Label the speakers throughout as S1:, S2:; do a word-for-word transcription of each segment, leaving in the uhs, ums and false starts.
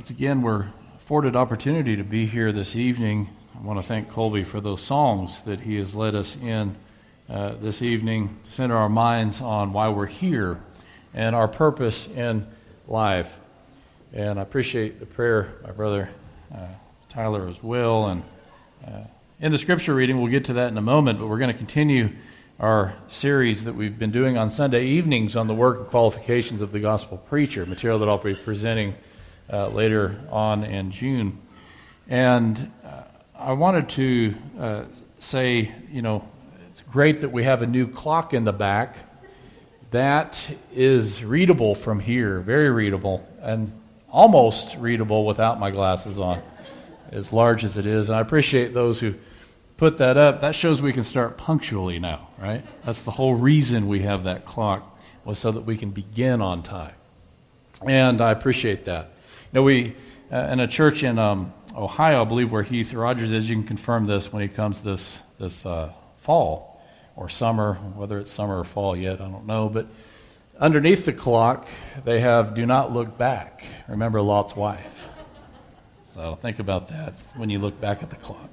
S1: Once again, we're afforded opportunity to be here this evening. I want to thank Colby for those songs that he has led us in uh, this evening to center our minds on why we're here and our purpose in life. And I appreciate the prayer, my brother uh, Tyler as well. And uh, in the scripture reading, we'll get to that in a moment, but we're going to continue our series that we've been doing on Sunday evenings on the work and qualifications of the gospel preacher, material that I'll be presenting uh, later on in June. And uh, I wanted to uh, say, you know, it's great that we have a new clock in the back. That is readable from here, very readable, and almost readable without my glasses on, as large as it is. And I appreciate those who put that up. That shows we can start punctually now, right? That's the whole reason we have that clock, was so that we can begin on time. And I appreciate that. You know, we, uh, in a church in um, Ohio, I believe where Heath Rogers is, you can confirm this when he comes this, this uh, fall or summer, whether it's summer or fall yet, I don't know. But underneath the clock, they have "Do not look back. Remember Lot's wife." So think about that when you look back at the clock.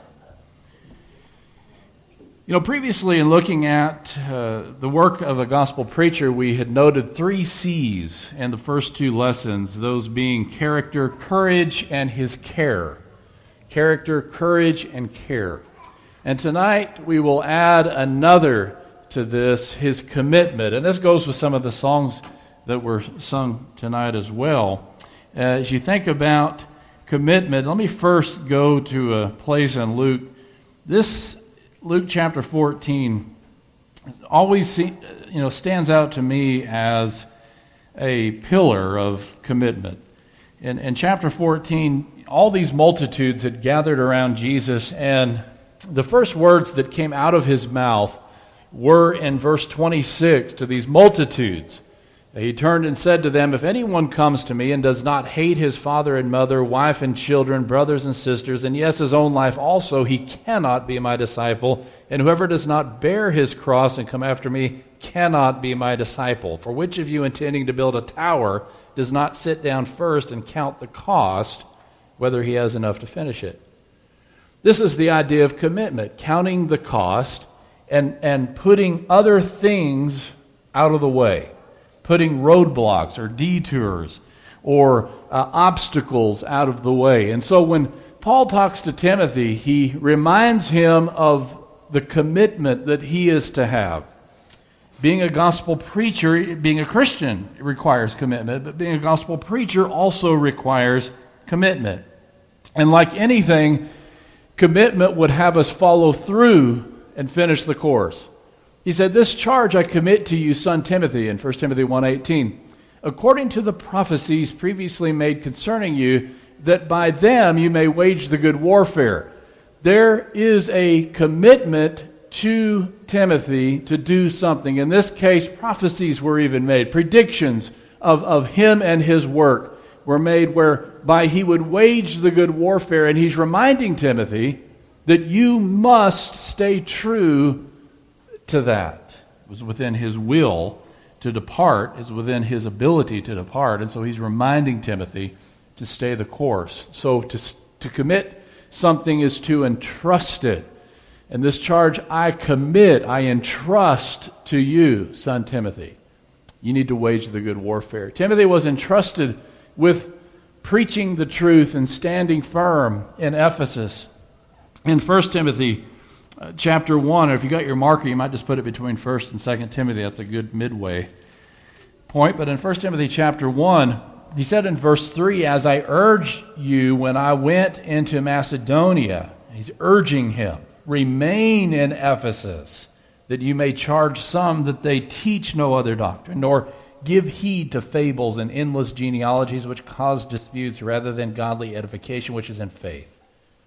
S1: You know, previously in looking at uh, the work of a gospel preacher, we had noted three C's in the first two lessons, those being character, courage, and his care. Character, courage, and care. And tonight we will add another to this, his commitment. And this goes with some of the songs that were sung tonight as well. As you think about commitment, let me first go to a place in Luke. This Luke chapter fourteen always see, you know, stands out to me as a pillar of commitment. In, in chapter fourteen, all these multitudes had gathered around Jesus, and the first words that came out of his mouth were in verse twenty-six to these multitudes. He turned and said to them, "If anyone comes to me and does not hate his father and mother, wife and children, brothers and sisters, and yes, his own life also, he cannot be my disciple. And whoever does not bear his cross and come after me cannot be my disciple. For which of you, intending to build a tower, does not sit down first and count the cost, whether he has enough to finish it?" This is the idea of commitment, counting the cost and, and putting other things out of the way. Putting roadblocks or detours or uh, obstacles out of the way. And so when Paul talks to Timothy, he reminds him of the commitment that he is to have. Being a gospel preacher, being a Christian requires commitment, but being a gospel preacher also requires commitment. And like anything, commitment would have us follow through and finish the course. He said, "This charge I commit to you, son Timothy," in First Timothy one eighteen, "according to the prophecies previously made concerning you, that by them you may wage the good warfare." There is a commitment to Timothy to do something. In this case, prophecies were even made. Predictions of, of him and his work were made whereby he would wage the good warfare. And he's reminding Timothy that you must stay true to that. It was within his will to depart. It's within his ability to depart. And so he's reminding Timothy to stay the course. So to, to commit something is to entrust it. And this charge I commit, I entrust to you, son Timothy. You need to wage the good warfare. Timothy was entrusted with preaching the truth and standing firm in Ephesus. In First Timothy Uh, chapter one, or if you got your marker, you might just put it between First and Second Timothy. That's a good midway point. But in First Timothy chapter one, he said in verse three, "As I urged you when I went into Macedonia," he's urging him, "remain in Ephesus, that you may charge some that they teach no other doctrine, nor give heed to fables and endless genealogies which cause disputes rather than godly edification which is in faith."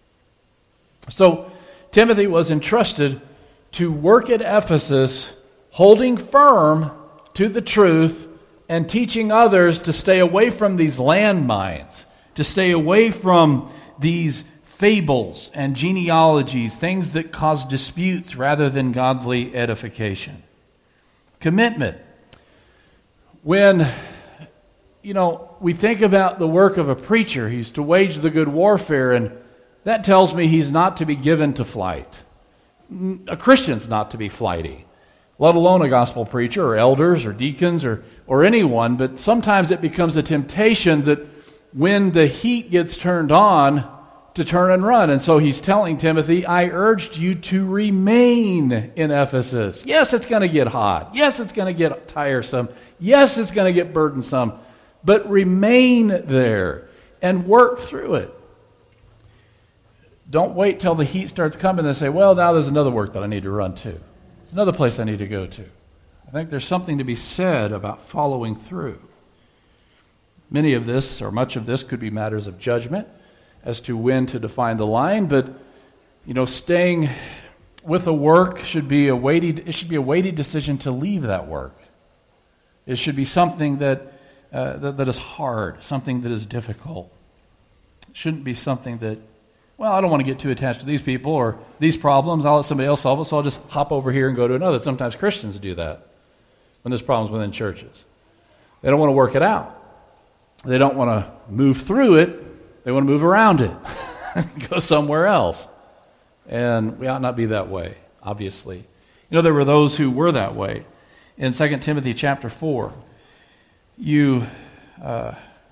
S1: So Timothy was entrusted to work at Ephesus, holding firm to the truth and teaching others to stay away from these landmines, to stay away from these fables and genealogies, things that cause disputes rather than godly edification. Commitment. When you know, we think about the work of a preacher. He's to wage the good warfare, and that tells me he's not to be given to flight. A Christian's not to be flighty, let alone a gospel preacher or elders or deacons or, or anyone. But sometimes it becomes a temptation that when the heat gets turned on, to turn and run. And so he's telling Timothy, I urged you to remain in Ephesus. Yes, it's going to get hot. Yes, it's going to get tiresome. Yes, it's going to get burdensome. But remain there and work through it. Don't wait till the heat starts coming and say, well, now there's another work that I need to run to. There's another place I need to go to. I think there's something to be said about following through. Many of this, or much of this, could be matters of judgment as to when to define the line, but you know, staying with a work should be a weighty. It should be a weighty decision to leave that work. It should be something that uh, that, that is hard, something that is difficult. It shouldn't be something that, well, I don't want to get too attached to these people or these problems. I'll let somebody else solve it, so I'll just hop over here and go to another. Sometimes Christians do that when there's problems within churches. They don't want to work it out. They don't want to move through it. They want to move around it, go somewhere else. And we ought not be that way, obviously. You know, there were those who were that way. In Second Timothy chapter four, you uh,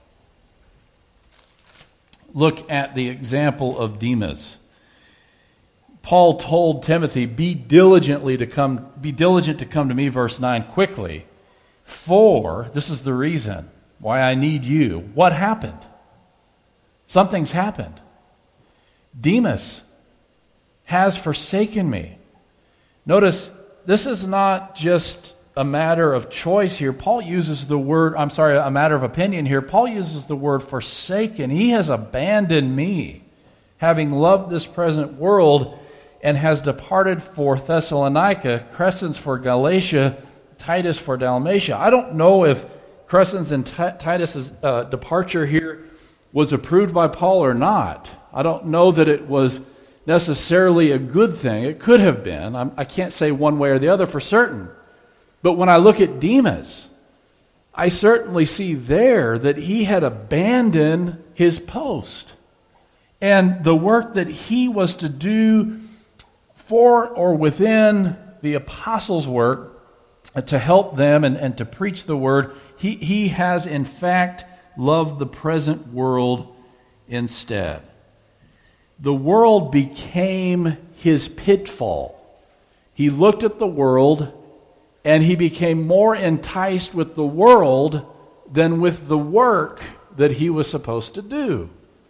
S1: look at the example of Demas. Paul told Timothy, be diligently to come, be diligent to come to me, verse nine, quickly. For, this is the reason why I need you. What happened? Something's happened. Demas has forsaken me. Notice, this is not just a matter of choice here. Paul uses the word, I'm sorry, a matter of opinion here. Paul uses the word forsaken. He has abandoned me, having loved this present world, and has departed for Thessalonica, Crescens for Galatia, Titus for Dalmatia. I don't know if Crescens and T- Titus's uh, departure here was approved by Paul or not. I don't know that it was necessarily a good thing. It could have been. I'm, I can't say one way or the other for certain. But when I look at Demas, I certainly see there that he had abandoned his post. And the work that he was to do for or within the apostles' work to help them and, and to preach the word, he, he has in fact loved the present world instead. The world became his pitfall. He looked at the world and he became more enticed with the world than with the work that he was supposed to do.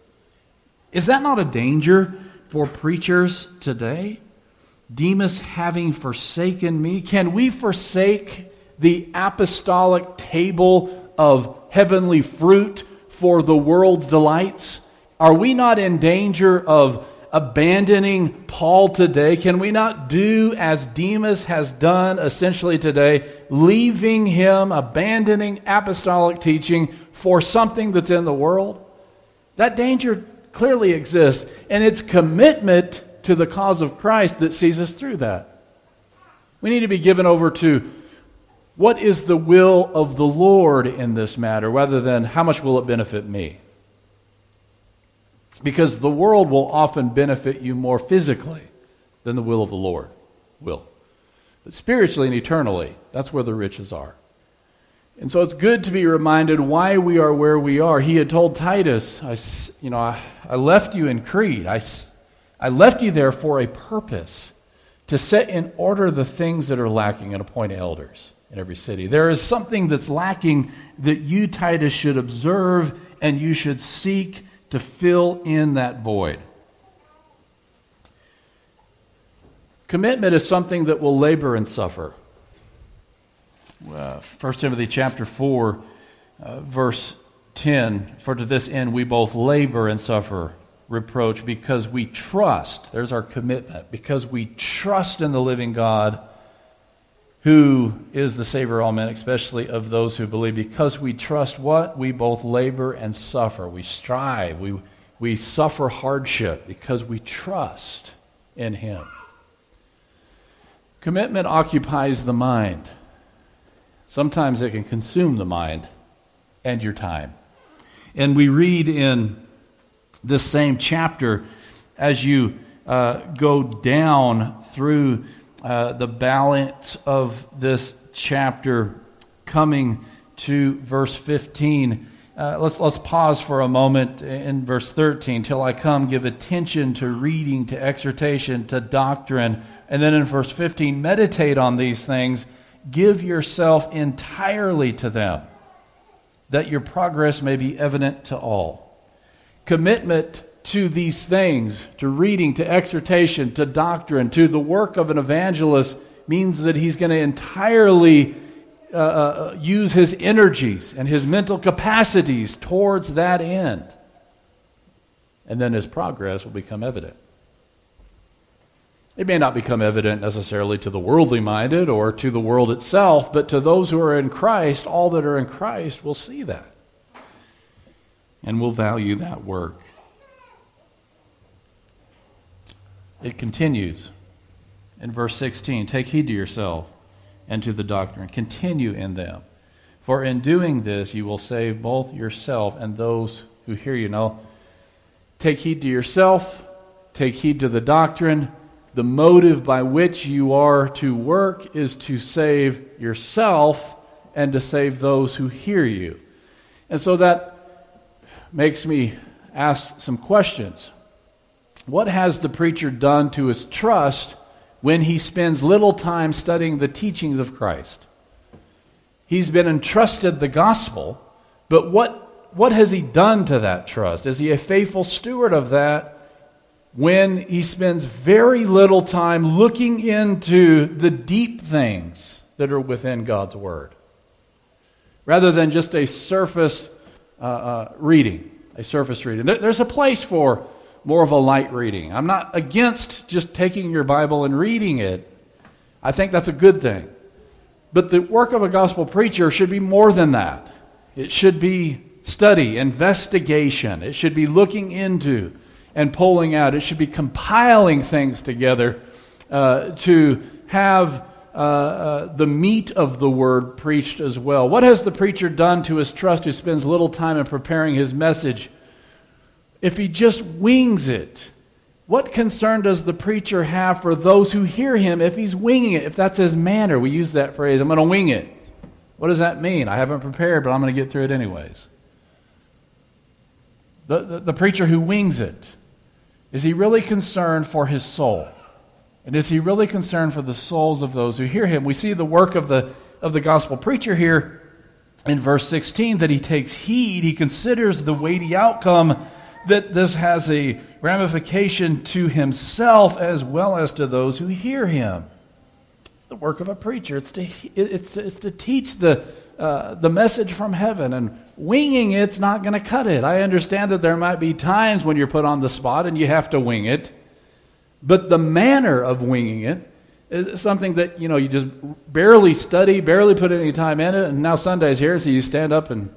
S1: Is that not a danger for preachers today? Demas having forsaken me. Can we forsake the apostolic table of heavenly fruit for the world's delights? Are we not in danger of abandoning Paul today? Can we not do as Demas has done essentially today, leaving him, abandoning apostolic teaching for something that's in the world? That danger clearly exists, and it's commitment to the cause of Christ that sees us through that. We need to be given over to what is the will of the Lord in this matter, rather than how much will it benefit me? Because the world will often benefit you more physically than the will of the Lord will. But spiritually and eternally, that's where the riches are. And so it's good to be reminded why we are where we are. He had told Titus, I, you know, I, I left you in Crete. I, I left you there for a purpose, to set in order the things that are lacking and appoint elders in every city. There is something that's lacking that you, Titus, should observe, and you should seek to fill in that void. Commitment is something that will labor and suffer. Uh, First Timothy chapter four, uh, verse ten, for to this end we both labor and suffer reproach because we trust, there's our commitment, because we trust in the living God who is the Savior of all men, especially of those who believe. Because we trust what? We both labor and suffer. We strive. We, we suffer hardship because we trust in Him. Commitment occupies the mind. Sometimes it can consume the mind and your time. And we read in this same chapter, as you uh, go down through uh, the balance of this chapter, coming to verse fifteen. Uh, let's let's pause for a moment in verse thirteen. Till I come, give attention to reading, to exhortation, to doctrine. And then in verse fifteen, meditate on these things. Give yourself entirely to them, that your progress may be evident to all. Commitment to these things, to reading, to exhortation, to doctrine, to the work of an evangelist, means that he's going to entirely uh, uh, use his energies and his mental capacities towards that end. And then his progress will become evident. It may not become evident necessarily to the worldly minded or to the world itself, but to those who are in Christ, all that are in Christ will see that and will value that work. It continues in verse sixteen, take heed to yourself and to the doctrine. Continue in them. For in doing this, you will save both yourself and those who hear you. Now, take heed to yourself, take heed to the doctrine. The motive by which you are to work is to save yourself and to save those who hear you. And so that makes me ask some questions. What has the preacher done to his trust when he spends little time studying the teachings of Christ? He's been entrusted the gospel, but what, what has he done to that trust? Is he a faithful steward of that when he spends very little time looking into the deep things that are within God's Word, rather than just a surface uh, uh, reading, a surface reading? There, there's a place for more of a light reading. I'm not against just taking your Bible and reading it. I think that's a good thing. But the work of a gospel preacher should be more than that. It should be study, investigation. It should be looking into and pulling out. It should be compiling things together uh, to have uh, uh, the meat of the word preached as well. What has the preacher done to his trust who spends little time in preparing his message? If he just wings it, what concern does the preacher have for those who hear him if he's winging it, if that's his manner? We use that phrase, I'm going to wing it. What does that mean? I haven't prepared, but I'm going to get through it anyways. The, the, the preacher who wings it, is he really concerned for his soul? And is he really concerned for the souls of those who hear him? We see the work of the of the gospel preacher here in verse sixteen, that he takes heed, he considers the weighty outcome, that this has a ramification to himself as well as to those who hear him. It's the work of a preacher. It's to it's to, it's to teach the uh, the message from heaven, and winging it's not going to cut it. I understand that there might be times when you're put on the spot and you have to wing it, but the manner of winging it is something that, you know, you just barely study, barely put any time in it, and now Sunday's here, so you stand up and...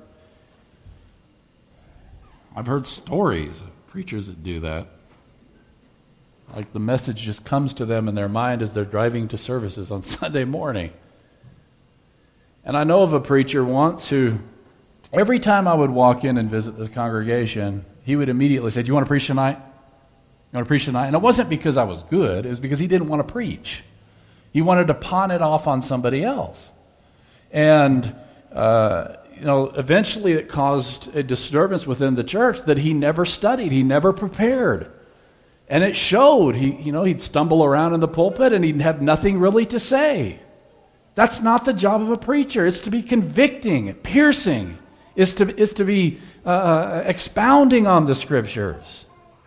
S1: I've heard stories of preachers that do that. Like the message just comes to them in their mind as they're driving to services on Sunday morning. And I know of a preacher once who, every time I would walk in and visit this congregation, he would immediately say, do you want to preach tonight? You want to preach tonight? And it wasn't because I was good. It was because he didn't want to preach. He wanted to pawn it off on somebody else. And, uh, you know, eventually it caused a disturbance within the church that he never studied. He never prepared. And it showed. He, you know, he'd stumble around in the pulpit and he'd have nothing really to say. That's not the job of a preacher. It's to be convicting, piercing. It's to, it's to be uh, expounding on the Scriptures.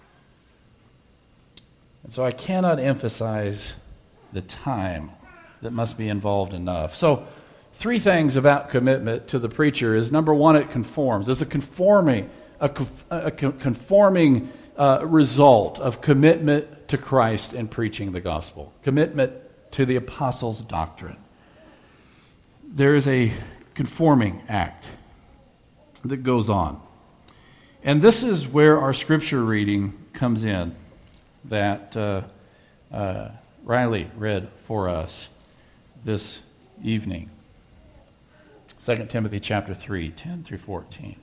S1: And so I cannot emphasize the time that must be involved enough. So three things about commitment to the preacher is, number one, it conforms. There's a conforming, a, a conforming uh, result of commitment to Christ and preaching the gospel. Commitment to the apostles' doctrine. There is a conforming act that goes on. And this is where our scripture reading comes in that uh, uh, Riley read for us this evening. Second Timothy chapter three, ten through fourteen.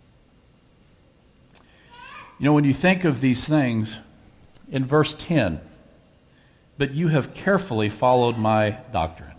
S1: You know, when you think of these things, in verse ten, but you have carefully followed my doctrine.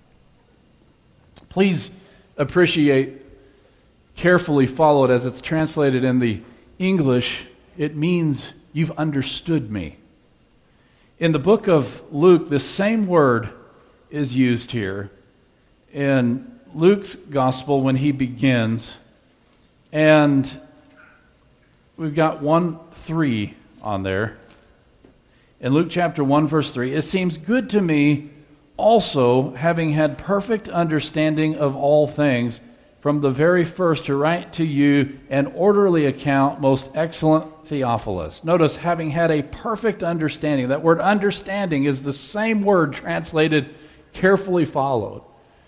S1: Please appreciate carefully followed as it's translated in the English. It means you've understood me. In the book of Luke, this same word is used here. In Luke's gospel, when he begins, and we've got one three on there. In Luke chapter one, verse three, it seems good to me also, having had perfect understanding of all things, from the very first to write to you an orderly account, most excellent Theophilus. Notice, having had a perfect understanding. That word understanding is the same word translated carefully followed.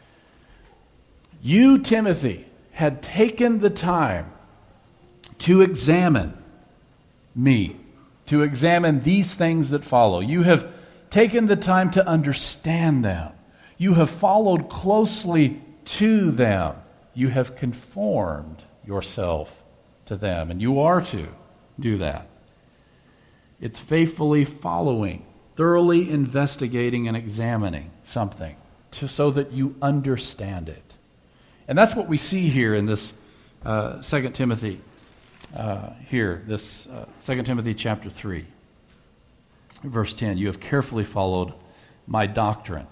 S1: You, Timothy, had taken the time to examine me, to examine these things that follow. You have taken the time to understand them. You have followed closely to them. You have conformed yourself to them, and you are to do that. It's faithfully following, thoroughly investigating and examining something to, so that you understand it. And that's what we see here in this uh, Second Timothy, uh, here, this uh, Second Timothy chapter three, verse ten. You have carefully followed my doctrine.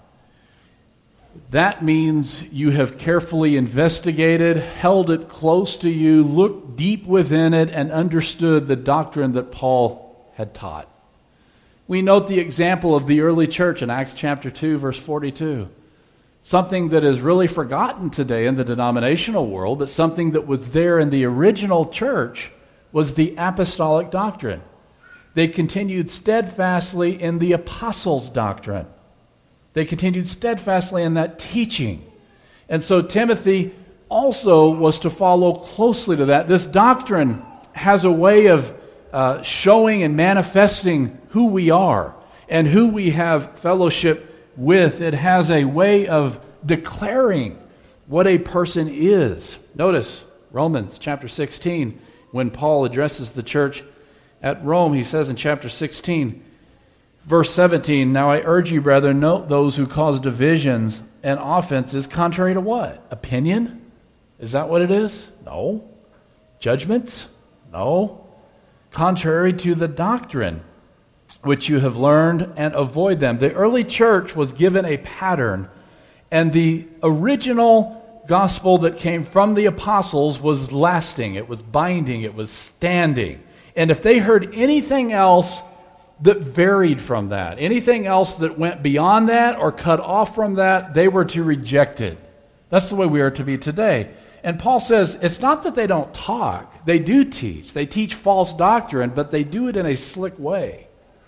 S1: That means you have carefully investigated, held it close to you, looked deep within it, and understood the doctrine that Paul had taught. We note the example of the early church in Acts chapter two, verse forty-two. Something that is really forgotten today in the denominational world, but something that was there in the original church was the apostolic doctrine. They continued steadfastly in the apostles' doctrine. They continued steadfastly in that teaching. And so Timothy also was to follow closely to that. This doctrine has a way of uh, showing and manifesting who we are and who we have fellowship with. It has a way of declaring what a person is. Notice Romans chapter sixteen, when Paul addresses the church at Rome, he says in chapter sixteen, verse seventeen, now I urge you, brethren, note those who cause divisions and offenses contrary to what? Opinion? Is that what it is? No. Judgments? No. Contrary to the doctrine which you have learned, and avoid them. The early church was given a pattern, and the original gospel that came from the apostles was lasting, it was binding, it was standing. And if they heard anything else that varied from that, anything else that went beyond that or cut off from that, they were to reject it. That's the way we are to be today. And Paul says it's not that they don't talk, they do teach. They teach false doctrine, but they do it in a slick way.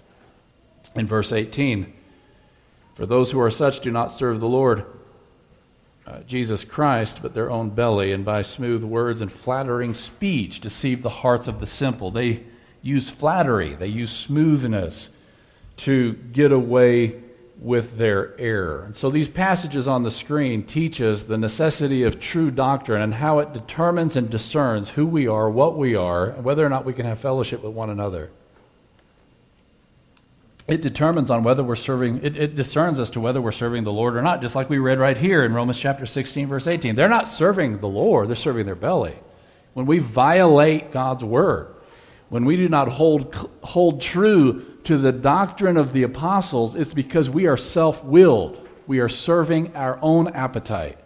S1: In verse eighteen, for those who are such do not serve the Lord uh, Jesus Christ, but their own belly, and by smooth words and flattering speech deceive the hearts of the simple. They use flattery, they use smoothness to get away with their error. And so these passages on the screen teach us the necessity of true doctrine and how it determines and discerns who we are, what we are, and whether or not we can have fellowship with one another. It determines on whether we're serving, it, it discerns as to whether we're serving the Lord or not, just like we read right here in Romans chapter sixteen, verse eighteen. They're not serving the Lord, they're serving their belly. When we violate God's word, when we do not hold, hold true to the doctrine of the apostles, it's because we are self-willed. We are serving our own appetite.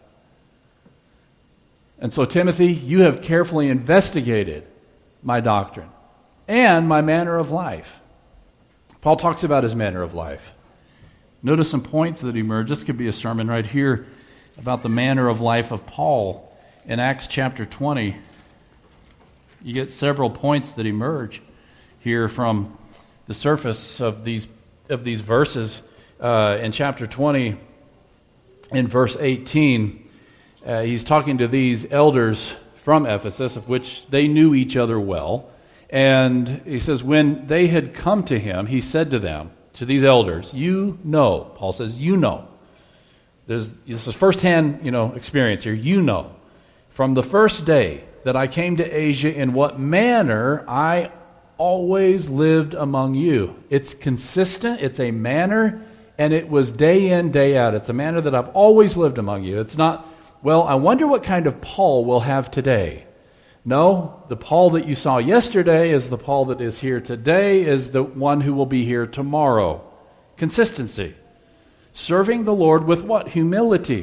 S1: And so, Timothy, you have carefully investigated my doctrine and my manner of life. Paul talks about his manner of life. Notice some points that emerge. This could be a sermon right here about the manner of life of Paul in Acts chapter twenty. You get several points that emerge here from the surface of these of these verses. Uh, in chapter twenty, in verse eighteen, uh, he's talking to these elders from Ephesus, of which they knew each other well. And he says, when they had come to him, he said to them, to these elders, you know, Paul says, you know. There's, this is firsthand, you know, experience here. You know from the first day that I came to Asia, in what manner I always lived among you. It's consistent, it's a manner, and it was day in, day out. It's a manner that I've always lived among you. It's not, well, I wonder what kind of Paul we'll have today. No, the Paul that you saw yesterday is the Paul that is here today, is the one who will be here tomorrow. Consistency. Serving the Lord with what? Humility.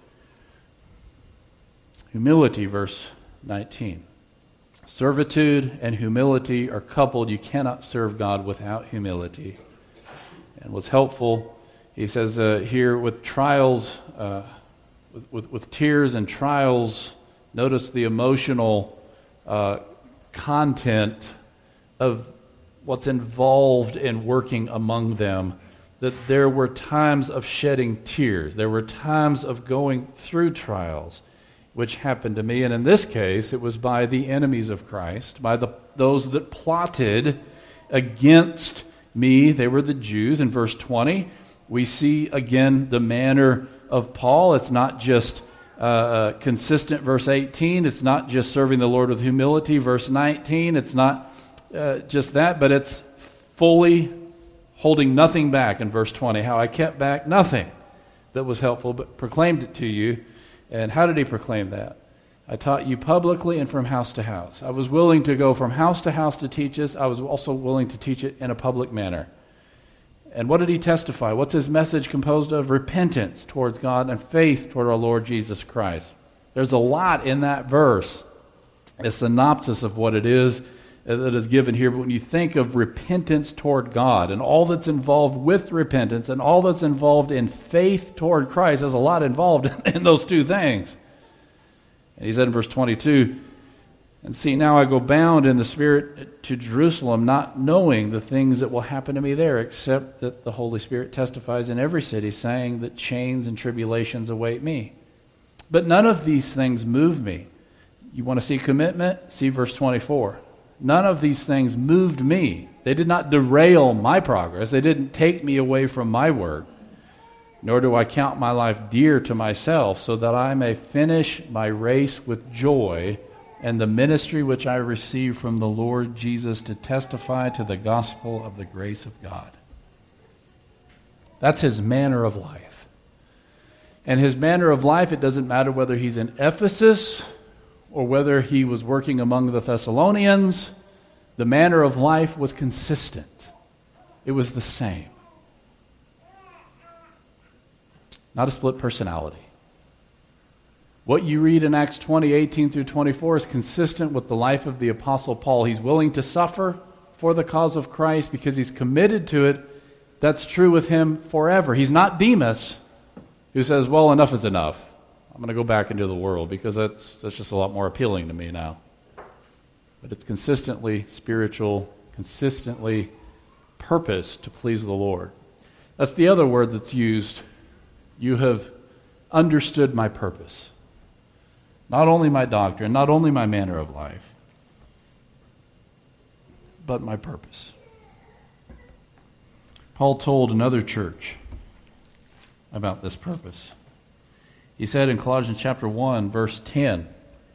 S1: Humility, verse nineteen. Servitude and humility are coupled. You cannot serve God without humility. And what's helpful, he says uh, here, with trials, uh, with, with, with tears and trials, notice the emotional uh, content of what's involved in working among them. That there were times of shedding tears. There were times of going through trials, which happened to me. And in this case, it was by the enemies of Christ, by the those that plotted against me. They were the Jews. In verse twenty, we see again the manner of Paul. It's not just uh, consistent. Verse eighteen, it's not just serving the Lord with humility. Verse nineteen, it's not uh, just that, but it's fully holding nothing back. In verse twenty, how I kept back nothing that was helpful, but proclaimed it to you. And how did he proclaim that? I taught you publicly and from house to house. I was willing to go from house to house to teach this. I was also willing to teach it in a public manner. And what did he testify? What's his message composed of? Repentance towards God and faith toward our Lord Jesus Christ. There's a lot in that verse, a synopsis of what it is that is given here. But when you think of repentance toward God and all that's involved with repentance and all that's involved in faith toward Christ, there's a lot involved in those two things. And he said in verse twenty-two, and see, now I go bound in the Spirit to Jerusalem, not knowing the things that will happen to me there, except that the Holy Spirit testifies in every city, saying that chains and tribulations await me. But none of these things move me. You want to see commitment? See verse twenty-four. None of these things moved me. They did not derail my progress. They didn't take me away from my work. Nor do I count my life dear to myself, so that I may finish my race with joy and the ministry which I received from the Lord Jesus to testify to the gospel of the grace of God. That's his manner of life. And his manner of life, it doesn't matter whether he's in Ephesus or whether he was working among the Thessalonians, the manner of life was consistent. It was the same. Not a split personality. What you read in Acts twenty, eighteen through twenty-four is consistent with the life of the Apostle Paul. He's willing to suffer for the cause of Christ because he's committed to it. That's true with him forever. He's not Demas, who says, well, enough is enough. I'm going to go back into the world because that's that's just a lot more appealing to me now. But it's consistently spiritual, consistently purpose to please the Lord. That's the other word that's used. You have understood my purpose. Not only my doctrine, not only my manner of life, but my purpose. Paul told another church about this purpose. He said in Colossians chapter one, verse ten,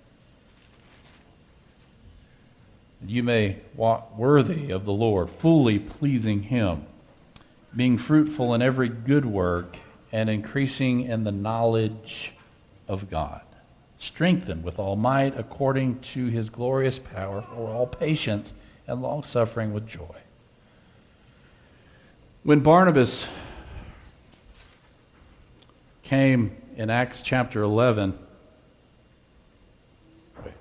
S1: you may walk worthy of the Lord, fully pleasing him, being fruitful in every good work and increasing in the knowledge of God, strengthened with all might according to his glorious power for all patience and long-suffering with joy. When Barnabas came in Acts chapter eleven, wait.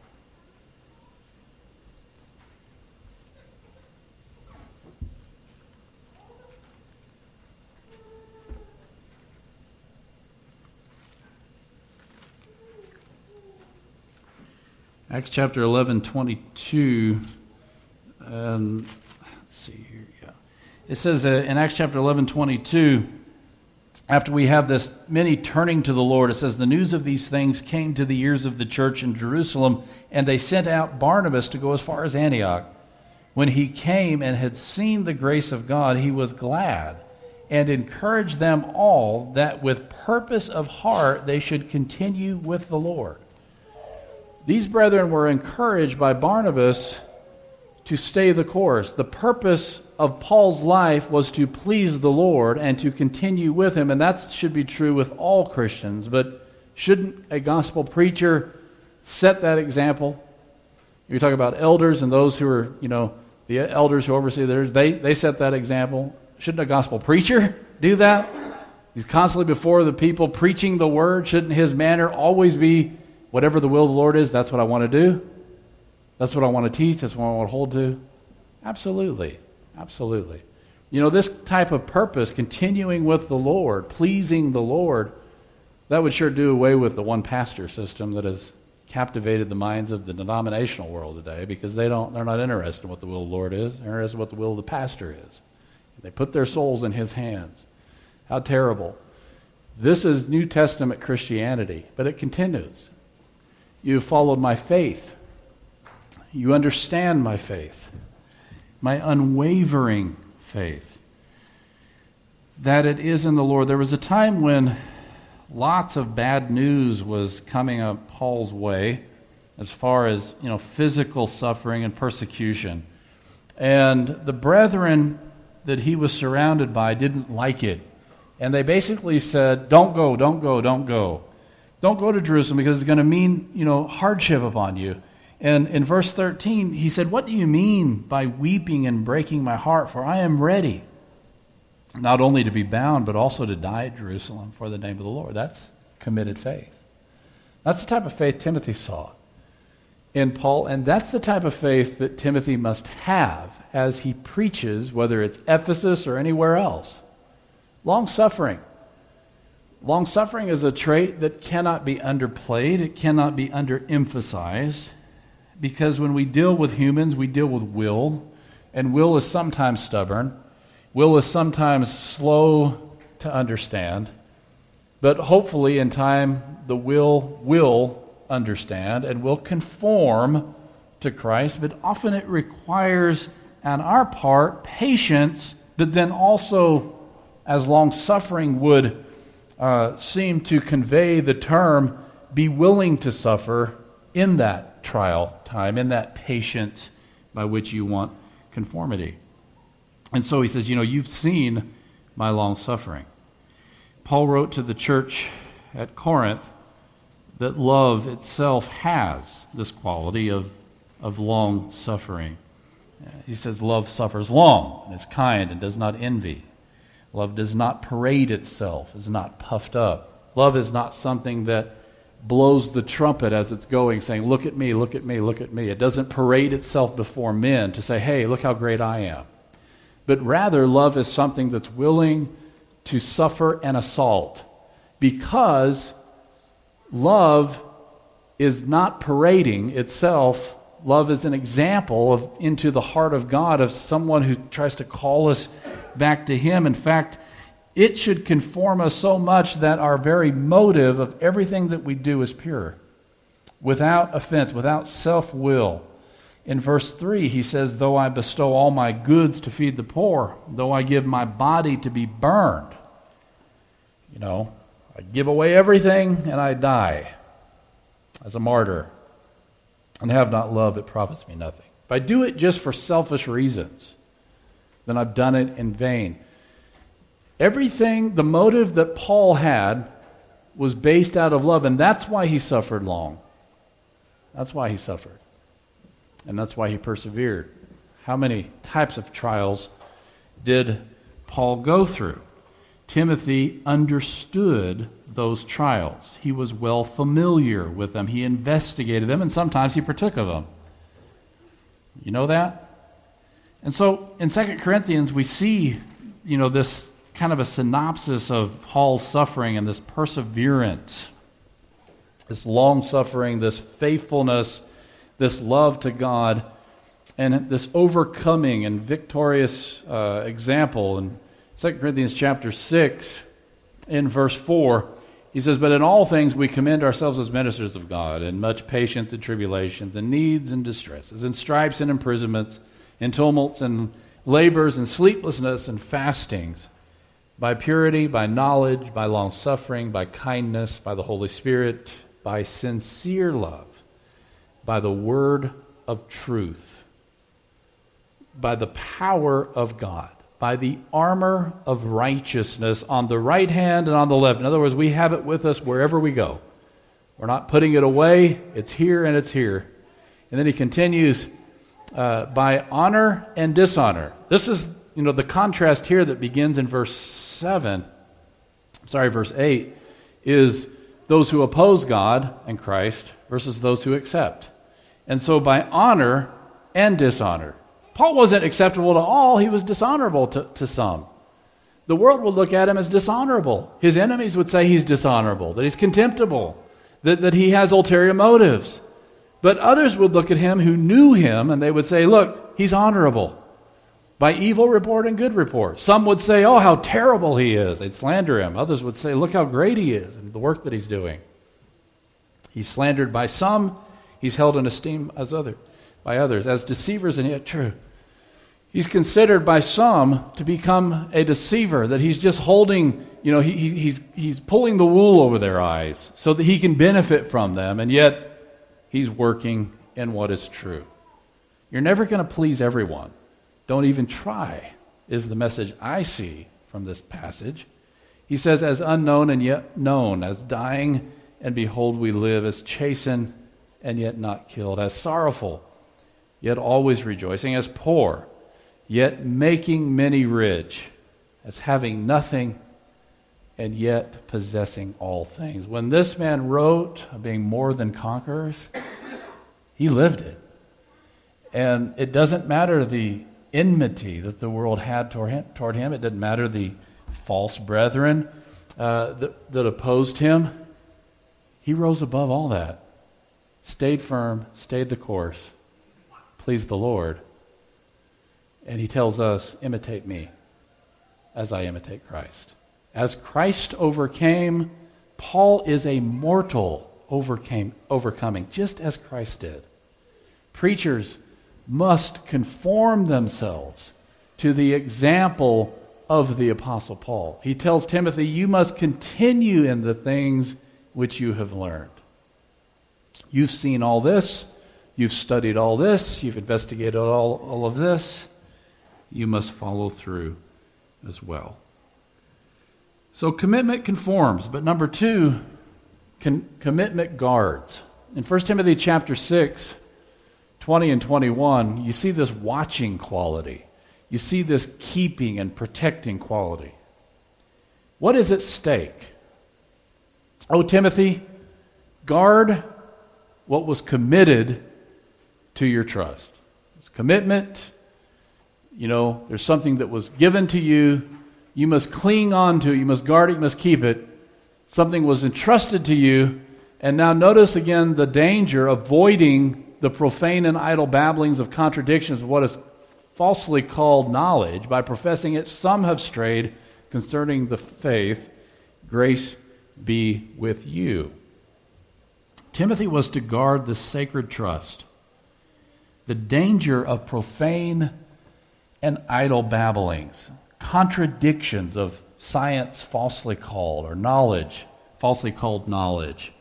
S1: Acts chapter eleven, twenty-two, um, let's see here, yeah. It says uh, in Acts chapter eleven, twenty-two, after we have this many turning to the Lord, it says, the news of these things came to the ears of the church in Jerusalem, and they sent out Barnabas to go as far as Antioch. When he came and had seen the grace of God, he was glad and encouraged them all that with purpose of heart they should continue with the Lord. These brethren were encouraged by Barnabas to stay the course. The purpose of Paul's life was to please the Lord and to continue with him, and that should be true with all Christians. But shouldn't a gospel preacher set that example? You talk about elders and those who are, you know, the elders who oversee theirs, they, they set that example. Shouldn't a gospel preacher do that? He's constantly before the people preaching the word. Shouldn't his manner always be, whatever the will of the Lord is, that's what I want to do? That's what I want to teach? That's what I want to hold to? Absolutely. Absolutely. You know, this type of purpose, continuing with the Lord, pleasing the Lord, that would sure do away with the one pastor system that has captivated the minds of the denominational world today, because they don't, they're not interested in what the will of the Lord is. They're interested in what the will of the pastor is. They put their souls in his hands. How terrible. This is New Testament Christianity, but it continues. You followed my faith. You understand my faith, my unwavering faith, that it is in the Lord. There was a time when lots of bad news was coming up Paul's way as far as, you know, physical suffering and persecution. And the brethren that he was surrounded by didn't like it. And they basically said, don't go, don't go, don't go. Don't go to Jerusalem because it's going to mean, you know, hardship upon you. And in verse thirteen, he said, what do you mean by weeping and breaking my heart? For I am ready, not only to be bound, but also to die at Jerusalem for the name of the Lord. That's committed faith. That's the type of faith Timothy saw in Paul, and that's the type of faith that Timothy must have as he preaches, whether it's Ephesus or anywhere else. Long-suffering. Long-suffering is a trait that cannot be underplayed. It cannot be underemphasized, because when we deal with humans, we deal with will, and will is sometimes stubborn. Will is sometimes slow to understand, but hopefully in time the will will understand and will conform to Christ, but often it requires on our part patience, but then also, as long-suffering would uh, seem to convey the term, be willing to suffer in that trial time, in that patience by which you want conformity. And so he says, you know, you've seen my long suffering. Paul wrote to the church at Corinth that love itself has this quality of, of long suffering. He says love suffers long and is kind and does not envy. Love does not parade itself, is not puffed up. Love is not something that blows the trumpet as it's going, saying, look at me, look at me, look at me. It doesn't parade itself before men to say, hey, look how great I am. But rather, love is something that's willing to suffer an assault, because love is not parading itself. Love is an example of into the heart of God, of someone who tries to call us back to Him. In fact, it should conform us so much that our very motive of everything that we do is pure, without offense, without self-will. In verse three, he says, though I bestow all my goods to feed the poor, though I give my body to be burned, you know, I give away everything and I die as a martyr, and have not love, it profits me nothing. If I do it just for selfish reasons, then I've done it in vain. Everything, the motive that Paul had was based out of love, and that's why he suffered long. That's why he suffered. And that's why he persevered. How many types of trials did Paul go through? Timothy understood those trials. He was well familiar with them. He investigated them, and sometimes he partook of them. You know that? And so in Second Corinthians, we see, you know, this kind of a synopsis of Paul's suffering and this perseverance, this long-suffering, this faithfulness, this love to God, and this overcoming and victorious uh, example. In Second Corinthians chapter six, in verse four, he says, but in all things we commend ourselves as ministers of God, in much patience and tribulations, and needs and distresses, and stripes and imprisonments, and tumults and labors and sleeplessness and fastings, by purity, by knowledge, by long-suffering, by kindness, by the Holy Spirit, by sincere love, by the word of truth, by the power of God, by the armor of righteousness on the right hand and on the left. In other words, we have it with us wherever we go. We're not putting it away. It's here and it's here. And then he continues, uh, by honor and dishonor. This is, you know, the contrast here that begins in verse seven, sorry, verse eight, is those who oppose God and Christ versus those who accept. And so by honor and dishonor. Paul wasn't acceptable to all, he was dishonorable to, to some. The world would look at him as dishonorable. His enemies would say he's dishonorable, that he's contemptible, that, that he has ulterior motives. But others would look at him who knew him and they would say, look, he's honorable. By evil report and good report. Some would say, oh, how terrible he is. They'd slander him. Others would say, look how great he is and the work that he's doing. He's slandered by some. He's held in esteem as other, by others, as deceivers and yet true. He's considered by some to become a deceiver, that he's just holding, you know, he, he, he's, he's pulling the wool over their eyes so that he can benefit from them, and yet he's working in what is true. You're never going to please everyone. Don't even try, is the message I see from this passage. He says, as unknown and yet known, as dying and behold we live, as chastened and yet not killed, as sorrowful, yet always rejoicing, as poor, yet making many rich, as having nothing and yet possessing all things. When this man wrote of being more than conquerors, he lived it. And it doesn't matter the enmity that the world had toward him. Toward him. It didn't matter the false brethren uh, that, that opposed him. He rose above all that. Stayed firm, stayed the course, pleased the Lord. And he tells us, imitate me as I imitate Christ. As Christ overcame, Paul is a mortal overcame, overcoming, just as Christ did. Preachers must conform themselves to the example of the Apostle Paul. He tells Timothy, you must continue in the things which you have learned. You've seen all this, you've studied all this, you've investigated all, all of this. You must follow through as well. So commitment conforms, but number two, con- commitment guards. In First Timothy chapter six, twenty and twenty-one, you see this watching quality. You see this keeping and protecting quality. What is at stake? Oh, Timothy, guard what was committed to your trust. It's commitment. You know, there's something that was given to you. You must cling on to it. You must guard it. You must keep it. Something was entrusted to you. And now notice again the danger of avoiding the profane and idle babblings of contradictions of what is falsely called knowledge. By professing it, some have strayed concerning the faith. Grace be with you. Timothy was to guard the sacred trust. The danger of profane and idle babblings, contradictions of science falsely called, or knowledge falsely called knowledge,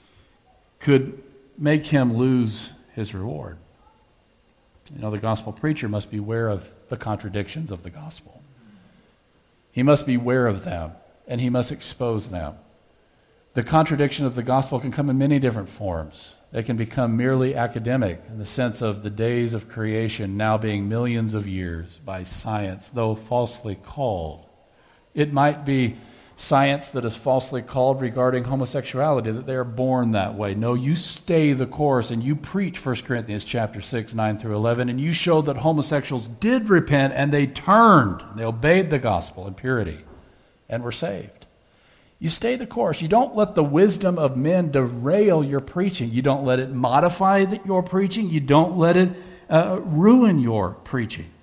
S1: could make him lose his reward. You know, the gospel preacher must be aware of the contradictions of the gospel. He must be aware of them, and he must expose them. The contradiction of the gospel can come in many different forms. They can become merely academic in the sense of the days of creation now being millions of years by science, though falsely called. It might be science that is falsely called regarding homosexuality, that they are born that way. No, you stay the course and you preach First Corinthians chapter six, nine through eleven, and you showed that homosexuals did repent and they turned. They obeyed the gospel in purity and were saved. You stay the course. You don't let the wisdom of men derail your preaching. You don't let it modify the, your preaching. You don't let it uh, ruin your preaching.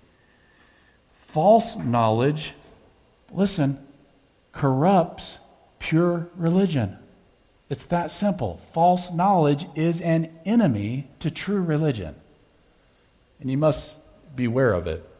S1: False knowledge, listen, corrupts pure religion. It's that simple. False knowledge is an enemy to true religion. And you must beware of it.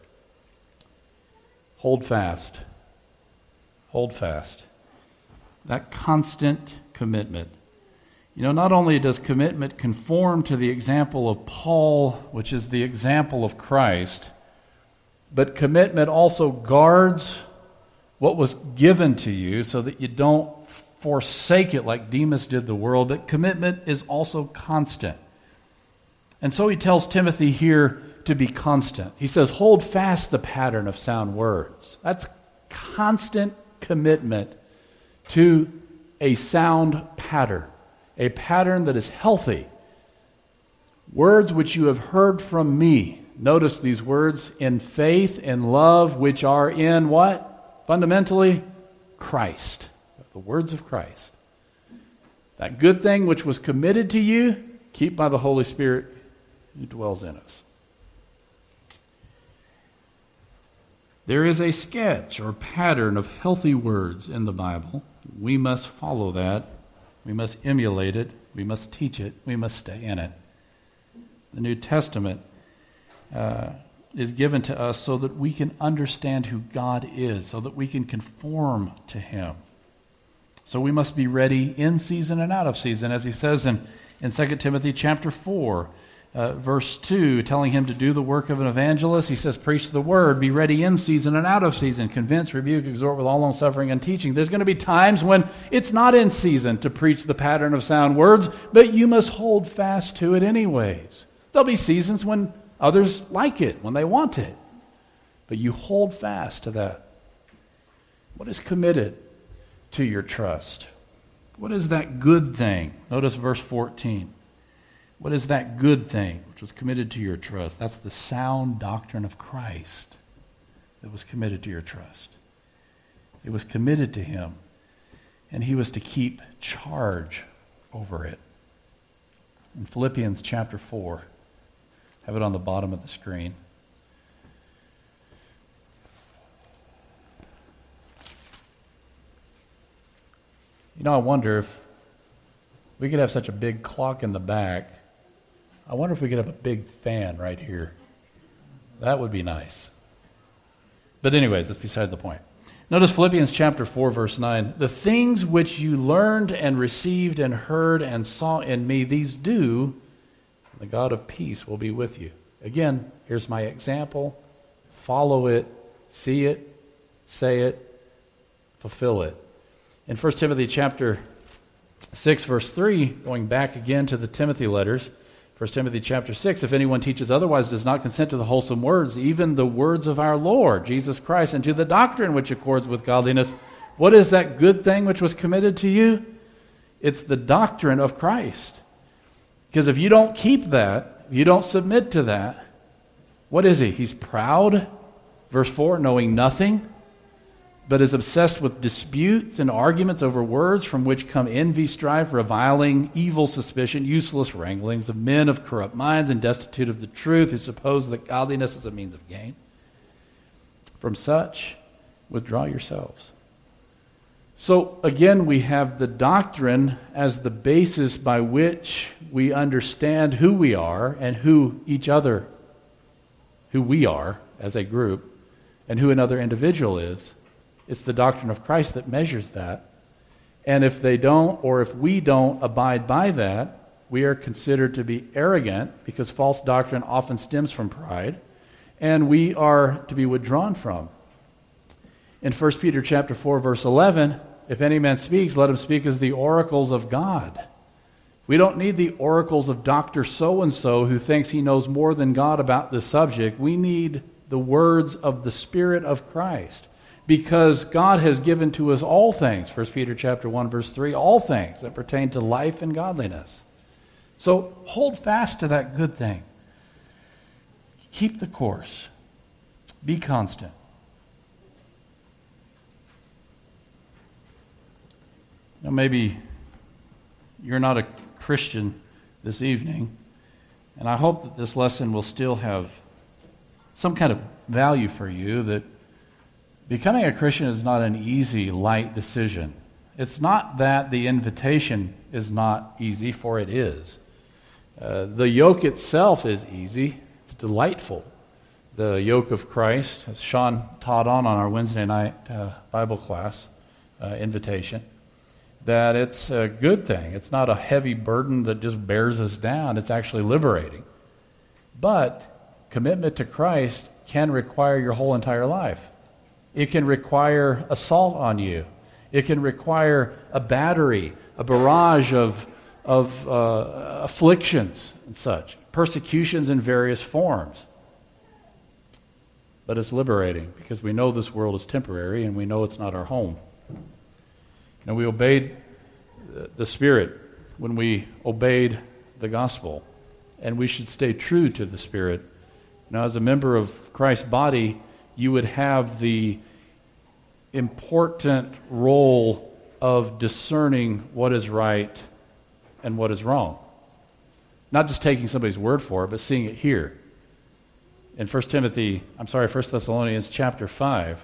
S1: Hold fast. Hold fast. That constant commitment. You know, not only does commitment conform to the example of Paul, which is the example of Christ, but commitment also guards what was given to you so that you don't forsake it like Demas did the world. But commitment is also constant. And so he tells Timothy here to be constant. He says, hold fast the pattern of sound words. That's constant commitment to a sound pattern, a pattern that is healthy. Words which you have heard from me. Notice these words, in faith and love, which are in what? Fundamentally, Christ. The words of Christ. That good thing which was committed to you, keep by the Holy Spirit who dwells in us. There is a sketch or pattern of healthy words in the Bible. We must follow that. We must emulate it. We must teach it. We must stay in it. The New Testament uh, is given to us so that we can understand who God is, so that we can conform to Him. So we must be ready in season and out of season, as he says in, in Second Timothy chapter four, uh, verse two, telling him to do the work of an evangelist. He says, preach the word, be ready in season and out of season, convince, rebuke, exhort with all long-suffering and teaching. There's going to be times when it's not in season to preach the pattern of sound words, but you must hold fast to it anyways. There'll be seasons when others like it, when they want it, but you hold fast to that. What is committed to your trust? What is that good thing? Notice verse fourteen. What is that good thing which was committed to your trust? That's the sound doctrine of Christ that was committed to your trust. It was committed to Him, and He was to keep charge over it. In Philippians chapter four, have it on the bottom of the screen. You know, I wonder if we could have such a big clock in the back. I wonder if we could have a big fan right here. That would be nice. But anyways, that's beside the point. Notice Philippians chapter four, verse nine. The things which you learned and received and heard and saw in me, these do, and the God of peace will be with you. Again, here's my example. Follow it, see it, say it, fulfill it. In First Timothy chapter six, verse three, going back again to the Timothy letters, First Timothy chapter six, if anyone teaches otherwise does not consent to the wholesome words, even the words of our Lord Jesus Christ, and to the doctrine which accords with godliness. What is that good thing which was committed to you? It's the doctrine of Christ. Because if you don't keep that, if you don't submit to that, what is he? He's proud, verse four, knowing nothing, but is obsessed with disputes and arguments over words from which come envy, strife, reviling, evil suspicion, useless wranglings of men of corrupt minds and destitute of the truth, who suppose that godliness is a means of gain. From such, withdraw yourselves. So again, we have the doctrine as the basis by which we understand who we are and who each other, who we are as a group, and who another individual is. It's the doctrine of Christ that measures that. And if they don't, or if we don't abide by that, we are considered to be arrogant, because false doctrine often stems from pride, and we are to be withdrawn from. In First Peter chapter four, verse eleven, if any man speaks, let him speak as the oracles of God. We don't need the oracles of Doctor So-and-so who thinks he knows more than God about this subject. We need the words of the Spirit of Christ. Because God has given to us all things, First Peter chapter one, verse three, all things that pertain to life and godliness. So hold fast to that good thing. Keep the course. Be constant. Now maybe you're not a Christian this evening, and I hope that this lesson will still have some kind of value for you, that becoming a Christian is not an easy, light decision. It's not that the invitation is not easy, for it is. Uh, the yoke itself is easy. It's delightful. The yoke of Christ, as Sean taught on on our Wednesday night uh, Bible class uh, invitation. that it's a good thing. It's not a heavy burden that just bears us down. It's actually liberating. But commitment to Christ can require your whole entire life. It can require assault on you. It can require a battery, a barrage of, of uh, afflictions and such, persecutions in various forms. But it's liberating because we know this world is temporary and we know it's not our home. And we obeyed the Spirit when we obeyed the gospel. And we should stay true to the Spirit. Now, as a member of Christ's body, you would have the important role of discerning what is right and what is wrong. Not just taking somebody's word for it, but seeing it here. In First Timothy, I'm sorry, First Thessalonians chapter five,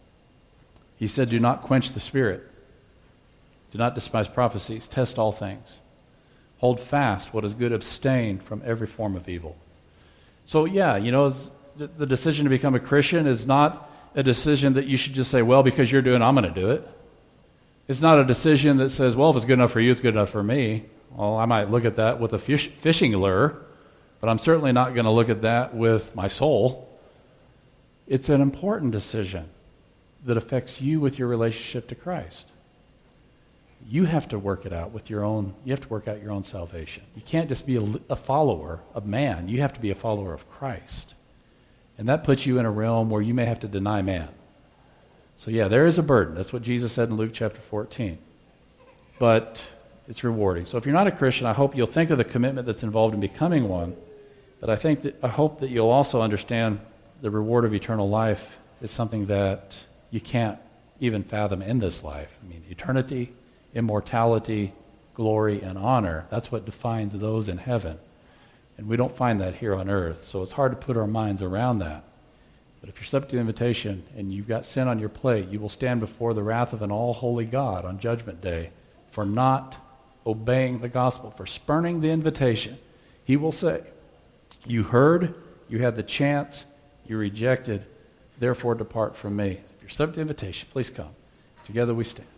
S1: he said, do not quench the Spirit. Do not despise prophecies. Test all things. Hold fast what is good. Abstain from every form of evil. So yeah, you know, the decision to become a Christian is not a decision that you should just say, well, because you're doing it, I'm going to do it. It's not a decision that says, well, if it's good enough for you, it's good enough for me. Well, I might look at that with a fish, fishing lure, but I'm certainly not going to look at that with my soul. It's an important decision that affects you with your relationship to Christ. You have to work it out with your own, you have to work out your own salvation. You can't just be a, a follower of man. You have to be a follower of Christ. And that puts you in a realm where you may have to deny man. So yeah, there is a burden. That's what Jesus said in Luke chapter fourteen. But it's rewarding. So if you're not a Christian, I hope you'll think of the commitment that's involved in becoming one. But I think that, I hope that you'll also understand the reward of eternal life is something that you can't even fathom in this life. I mean, eternity, immortality, glory, and honor, that's what defines those in heaven. And we don't find that here on earth, so it's hard to put our minds around that. But if you're subject to the invitation and you've got sin on your plate, you will stand before the wrath of an all-holy God on Judgment Day for not obeying the gospel, for spurning the invitation. He will say, you heard, you had the chance, you rejected, therefore depart from me. If you're subject to the invitation, please come. Together we stand.